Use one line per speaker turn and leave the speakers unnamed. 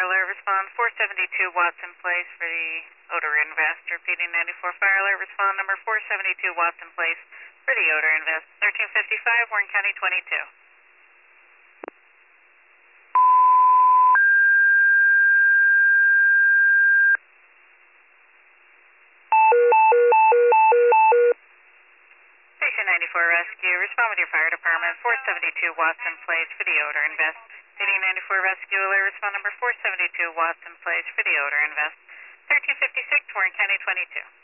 Fire Alert, respond 472 Watson Place for the odor invest. Repeating 94 Fire Alert, respond number 472 Watson Place for the odor invest. 1355, Warren County 22. Station 94 Rescue, respond with your fire department, 472 Watson Place for the odor invest. Station 94 Rescue Alert, respond number 472 Watson Place for the odor invest. 1356, Warren County 22.